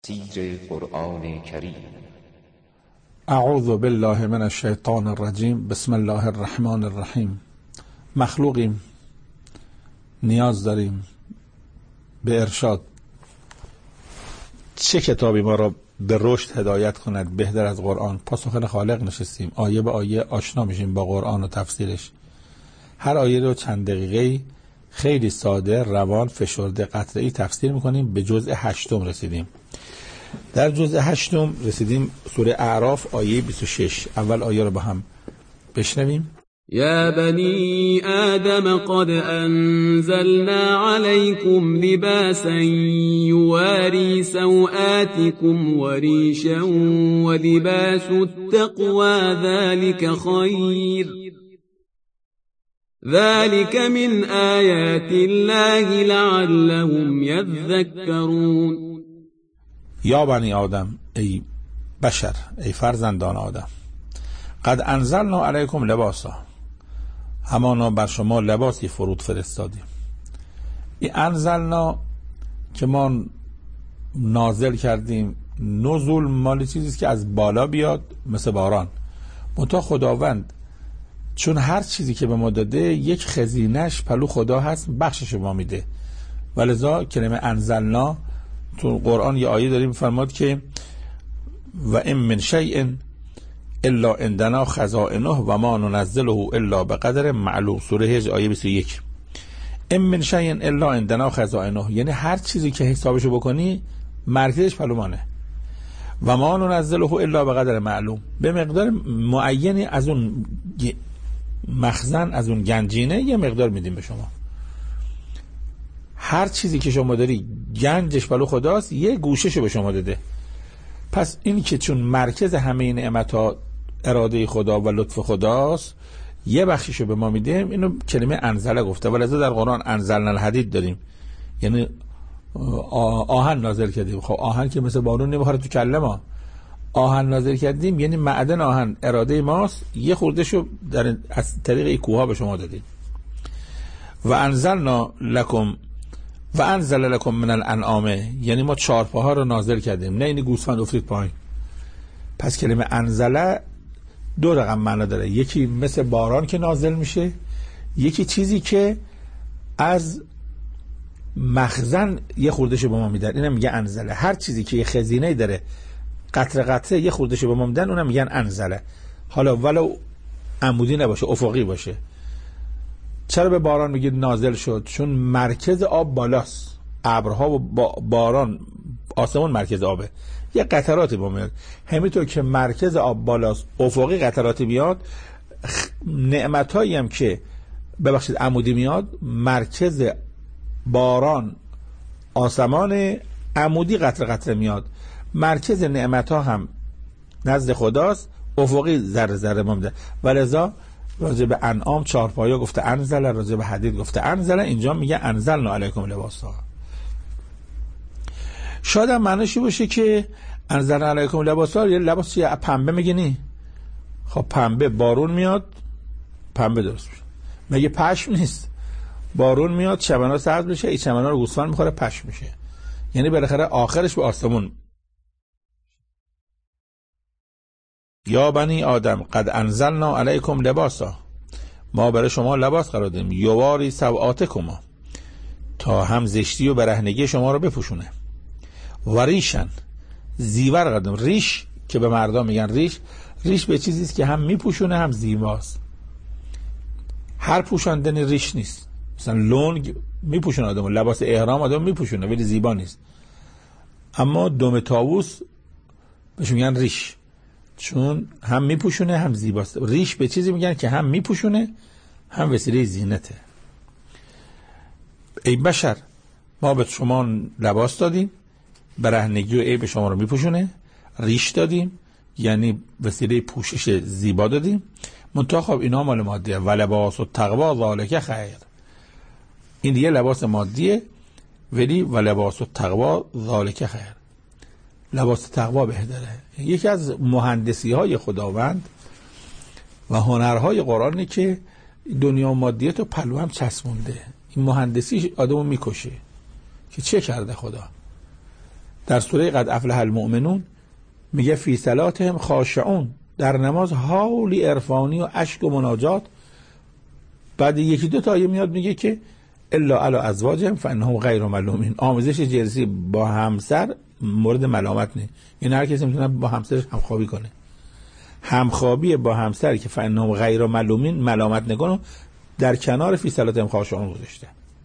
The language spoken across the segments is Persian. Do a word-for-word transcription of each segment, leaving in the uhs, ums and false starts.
تفسیر قرآن کریم. اعوذ بالله من الشیطان الرجیم. بسم الله الرحمن الرحیم. مخلوقیم، نیاز داریم به ارشاد. چه کتابی ما را به رشد هدایت کند بهتر از قرآن؟ پاسخ خالق نشستیم، آیه به آیه آشنا میشیم با قرآن و تفسیرش. هر آیه رو چند دقیقه خیلی ساده، روان، فشرده، قطعه‌ای تفسیر میکنیم. به جزء هشتم رسیدیم. در جزء هشتم رسیدیم سوره اعراف آیه بیست و شش. اول آیه رو با هم بشنویم. يا بني آدم قد أنزلنا عليكم لباسا يواري سوآتكم وريشا ولباس التقوى ذلك خير ذلك من آيات الله لعلهم يذكرون. یا بنی آدم، ای بشر، ای فرزندان آدم، قد انزلنا علیکم لباسا، همانا بر شما لباسی فرود فرستادیم. این انزلنا که ما نازل کردیم، نزول مالی چیزیست که از بالا بیاد مثل باران. منتها خداوند چون هر چیزی که به ما داده یک خزینش پلو خدا هست، بخشش ما میده، ولذا کلمه انزلنا تو قرآن یه آیه داریم فرماد که و ان من شیء الا عندنا خزائنه و ما ننزله الا بقدر معلوم. سوره هجر آیه بیست و یک. ان من شیء الا عندنا خزائنه، یعنی هر چیزی که حسابشو بکنی مرکزش پلومانه. و ما ننزله الا بقدر معلوم، به مقدار معینی از اون مخزن، از اون گنجینه یه مقدار میدیم به شما. هر چیزی که شما داری گنجش پلو خداست، یه گوشهشو به شما داده. پس این که چون مرکز همه این نعمت‌ها اراده خدا و لطف خداست، یه بخشیشو به ما میده. اینو کلمه انزله گفته. ولذا در قرآن انزلنا الحدید داریم، یعنی آهن نازل کردیم. خب آهن که مثل بارون نمیخوره تو کله ما. آهن نازل کردیم یعنی معدن آهن اراده ماست، یه خوردهشو در از طریق این کوها به شما دادیم. و انزلنا لکم و انزل لکم من الانعام، یعنی ما چارپاها رو نازل کردیم، نه اینی گوسفند افتید پایین. پس کلمه انزله دو رقم معنا داره، یکی مثل باران که نازل میشه، یکی چیزی که از مخزن یه خوردهشو به ما میدن، اینم میگه انزله. هر چیزی که یه خزینه داره قطره قطره یه خوردهشو به ما میدن، اونم میگن انزله. حالا ولو عمودی نباشه، افقی باشه. چرا به باران میگید نازل شد؟ چون مرکز آب بالاست. ابرها و باران، آسمون مرکز آبه، یه قطراتی با میاد. همینطور که مرکز آب بالاست، افقی قطراتی میاد. نعمتایی هم که ببخشید عمودی میاد، مرکز باران آسمان، عمودی قطره قطره میاد. مرکز نعمتها هم نزد خداست، افقی ذره ذره میاد. ولذا راجع به انعام چهارپایا گفته انزل، راجع به حدید گفته انزل، اینجا میگه انزلنا علیکم لباسا. شاید هم معنیش باشه که انزلنا علیکم لباسا یه لباس چیه؟ پنبه میگنی؟ خب پنبه بارون میاد پنبه درست میشه. مگه پشم نیست؟ بارون میاد چمنا سبز میشه، این چمنا رو گوسفند میخوره پشم میشه. یعنی بالاخره آخرش به آسمون. یا بنی آدم قد انزلنا علیکم لباسا، ما برای شما لباس قرار دادیم، یواری سوآتکما، تا هم زشتی و برهنگی شما رو بپوشونه. و ریشن، زیور قرار دادیم. ریش که به مردان میگن ریش، ریش به چیزی است که هم میپوشونه هم زیباست. هر پوشاندنی ریش نیست. مثلا لنگ میپوشونه آدمو، لباس احرام آدم میپوشونه ولی زیبا نیست. اما دم طاووس بهش میگن ریش، چون هم میپوشونه هم زیباست. ریش به چیزی میگن که هم میپوشونه هم وسیله زینته. ای بشر، ما به شما لباس دادیم، برهنگی و عیب شما رو میپوشونه. ریش دادیم یعنی وسیله پوشش زیبا دادیم. منتها خب اینا مال مادیه. و لباس و تقوا ذالک خیر، این دیگه لباس مادیه، ولی و لباس و تقوا ذالک خیر، لباس تقوا بهتره. یکی از مهندسی های خداوند و هنرهای قرآنه که دنیا مادیت رو پلو هم چسبونده. این مهندسی آدمو میکشه که چه کرده خدا. در سوره قد افلح المؤمنون میگه فی صلاتهم خاشعون، در نماز حالی عرفانی و اشک و مناجات. بعد یکی دو تا آیه میاد میگه که الا علی ازواجهم فانهم غیر ملومین، آمیزش جنسی با همسر مورد ملامت نه، یعنی هر کسی میتونه با همسرش همخوابی کنه. همخوابی با همسر که فانهم غیر ملومین ملامت نکنه در کنار فی صلاتهم خاشعون گذاشته.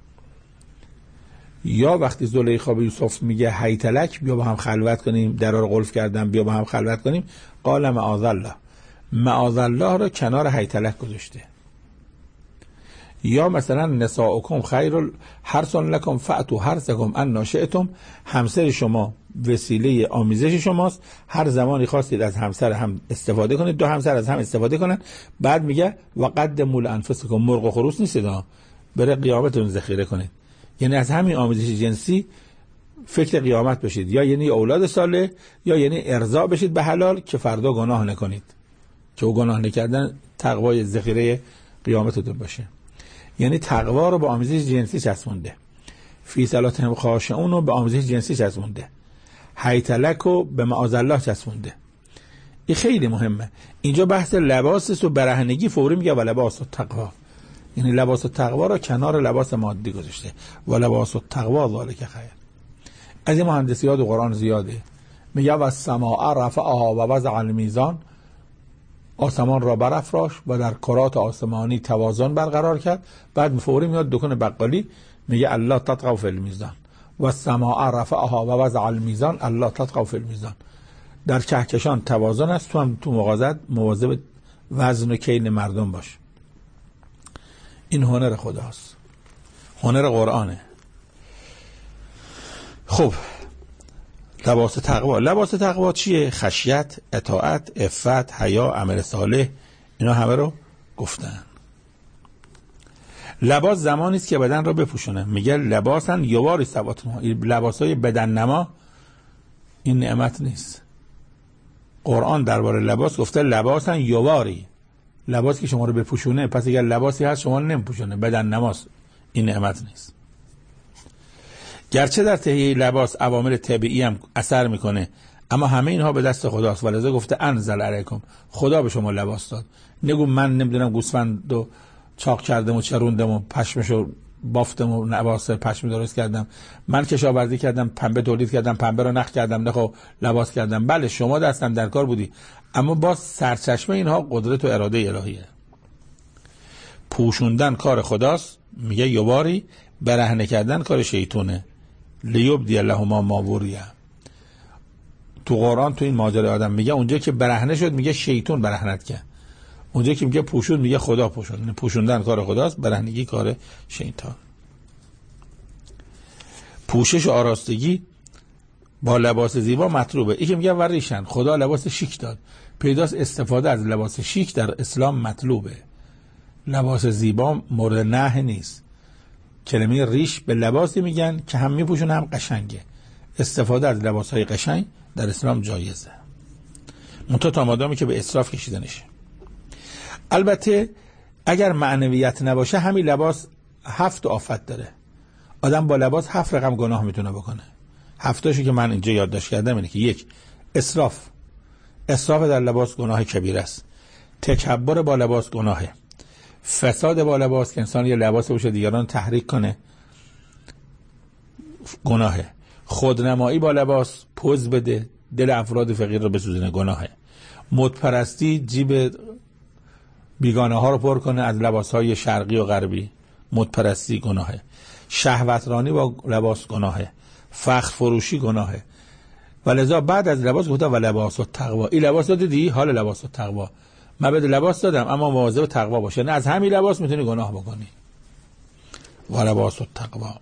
یا وقتی زلیخا به یوسف میگه هیت لک، بیا با هم خلوت کنیم، درا رو قلف کردم بیا با هم خلوت کنیم، قال معاذ الله، معاذ الله رو کنار هیت لک گذاشته. یا مثلا نساؤکم خیر حرث لکم فأتوا حرثکم ان شئتم، همسر شما وسیله آمیزش شماست، هر زمانی خواستید از همسر هم استفاده کنید، دو همسر از هم استفاده کنن. بعد میگه و قدموا لانفسکم، مرغ و خروس نیستید ها، بره قیامتتون ذخیره کنید. یعنی از همین آمیزش جنسی فکر قیامت بشید، یا یعنی اولاد صالح، یا یعنی ارضا بشید به حلال که فردا گناه نکنید، که او گناه نکردن تقوای ذخیره قیامتتون باشه. یعنی تقوا رو به آمیزش جنسی چسبونده، فی صلاتهم خاشعون رو به آمیزش جنسی چسبونده، هیت لک رو به معاذ الله چسبونده. این خیلی مهمه. اینجا بحث لباس و برهنگی فوری میگه و لباس و تقوا، یعنی لباس التقوا را کنار لباس مادی گذاشته و لباس التقوا ذالک خیر. از این مهندسیات و قرآن زیاده. میگه و السماء رفعها و وضع المیزان، آسمان را برافراش و در کرات آسمانی توازن برقرار کرد. بعد فوری میاد دکان بقالی میگه الله تطغوا فی المیزان و السماء رفعها و وضع المیزان الله تطغوا فی المیزان، در کهکشان توازن است، تو هم تو مغازات مواظب وزن و کیل مردم باش. این هنر خداست، هنر قرآنه. خب لباس تقوا، لباس تقوا چیه؟ خشیت، اطاعت، عفت، حیا، عمل صالح، اینا همه رو گفتن. لباس زمانی است که بدن رو بپوشونه. میگه لباسن یواری سواتون، لباسای بدن نما این نعمت نیست. قرآن درباره لباس گفته لباسن یواری، لباس که شما رو بپوشونه. پس اگر لباسی هست شما رو نمیپوشونه، بدن نماست، این نعمت نیست. گرچه در تهیه لباس عوامل طبیعی هم اثر میکنه، اما همه اینها به دست خداست. ولذا گفته انزل علیکم، خدا به شما لباس داد. نگو من نمیدونم گوسفند و چاق کردم و چروندم و پشمشو بافتم و لباس پشمی درست کردم، من کشاورزی کردم، پنبه تولید کردم، پنبه رو نخ کردم، نخو لباس کردم. بله شما دستم در کار بودی، اما باز سرچشمه اینها قدرت و اراده الهیه. پوشوندن کار خداست. میگه یواری، برهنه کردن کار شیطونه. لیبدی لهما ما وریه. تو قرآن تو این ماجرای آدم میگه اونجا که برهنه شد میگه شیطان برهنت کرد، اونجا که میگه پوشون میگه خدا پوشون. پوشوندن کار خداست، برهنگی کار شیطان. پوشش و آراستگی با لباس زیبا مطلوبه. این که میگه وریشن، خدا لباس شیک داد، پیداست استفاده از لباس شیک در اسلام مطلوبه. لباس زیبا مورد نهی نیست. کلمه ریش به لباسی میگن که هم میپوشونه هم قشنگه. استفاده از لباسهای قشنگ در اسلام جایزه، منتها تا مادامی که به اسراف کشیده نشه. البته اگر معنویت نباشه همین لباس هفت آفت داره. آدم با لباس هفت رقم گناه میتونه بکنه. هفتاشو که من اینجا یادداشت کردم اینه که یک، اسراف، اسراف در لباس گناه کبیره است. تکبر با لباس گناهه. فساد با لباس که انسان یه لباس باشه دیگران تحریک کنه گناهه. خودنمایی با لباس، پوز بده، دل افراد فقیر رو بسوزونه گناهه. مدپرستی، جیب بیگانه ها رو پر کنه از لباس های شرقی و غربی، مدپرستی گناهه. شهوترانی با لباس گناهه. فخر فروشی گناهه. ولذا بعد از لباس گفته و لباس و تقوا. این لباس رو دیدی؟ حال لباس و تقوا. من بده لباس دادم اما مواظب تقوا باشه، نه از همین لباس میتونی گناه بکنی. و لباس و تقوا.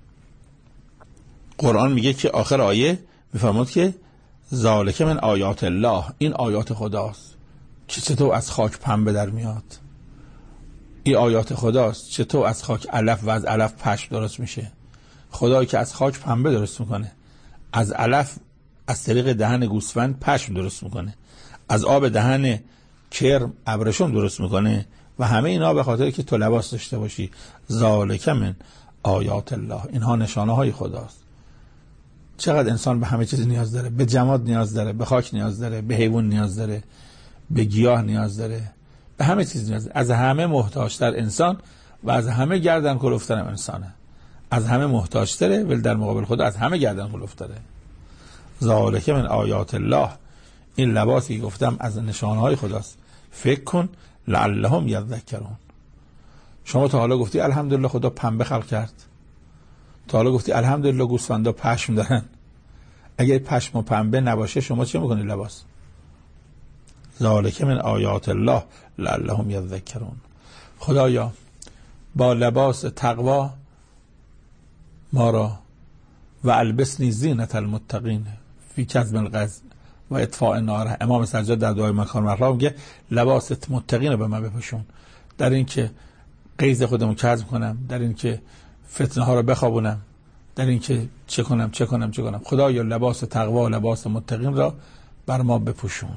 قرآن میگه که آخر آیه میفرماد که ذالک من آیات الله، این آیات خداست که چطور از خاک پنبه در میاد. این آیات خداست چطور از خاک علف و از علف پشم درست میشه. خدایی که از خاک پنبه درست میکنه، از علف از طریق دهن گوسفند پشم درست میکنه، از آب دهن کرم ابرشم درست میکنه و همه اینا به خاطر که تو لباس داشته باشی. ذالک من آیات الله، اینها نشانه های خداست. چقدر انسان به همه چیز نیاز داره، به جماد نیاز داره، به خاک نیاز داره، به حیوان نیاز داره، به گیاه نیاز داره، به همه چیز نیاز داره. از همه محتاجتر انسان و از همه گردن کلفتر انسانه. از همه محتاجتره ولی در مقابل خدا از همه گردن کلفتره. ذالک من آیات الله، این لباسی گفتم از نشانهای خداست. فکر کن لعلهم یذکرون. شما تا حالا گفتی الحمدلله خدا پنبه خلق کرد؟ تا حالا گفتی الحمدلله گوسفندا پشم دارن؟ اگر پشم و پنبه نباشه شما چه میکنی لباس؟ ذالک من آیات الله لعلهم یذکرون. خدایا با لباس تقوا ما را و البسنی زینت المتقین فی کظم الغیظ و اطفاء النار. امام سجاد در دعای مکارم الاخلاق میگه لباس متقین رو به من بپوشون، در این که غیظ خودمو کظم کنم، در این که فتنه ها رو بخوابونم، در این که چه کنم چه کنم چه کنم. خدایا لباس تقوا و لباس متقین را بر ما بپوشون.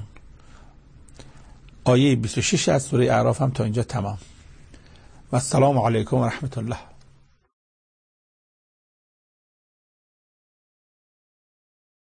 آیه بیست و شش از سوره اعراف هم تا اینجا تمام. و السلام علیکم و رحمت الله.